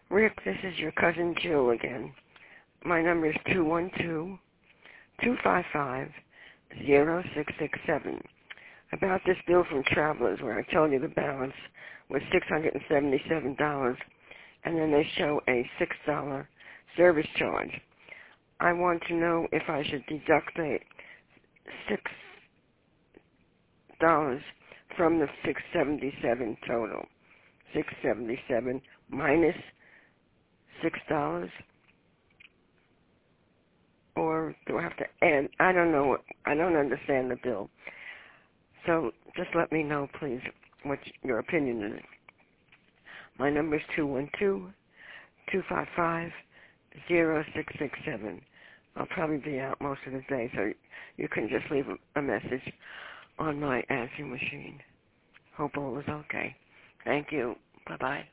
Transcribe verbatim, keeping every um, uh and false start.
Rick, this is your cousin Jill again. My number is two one two, two five five, zero six six seven. About this bill from Travelers where I told you the balance was six hundred seventy-seven dollars, and then they show a six dollar service charge. I want to know if I should deduct the six dollars from the six seventy-seven total. six seventy-seven minus six dollars, or do I have to add? I don't know. I don't understand the bill. So just let me know, please, what your opinion is. My number is two one two, two five five, zero six six seven. I'll probably be out most of the day, so you can just leave a message on my answering machine. Hope all is okay. Thank you. Bye-bye.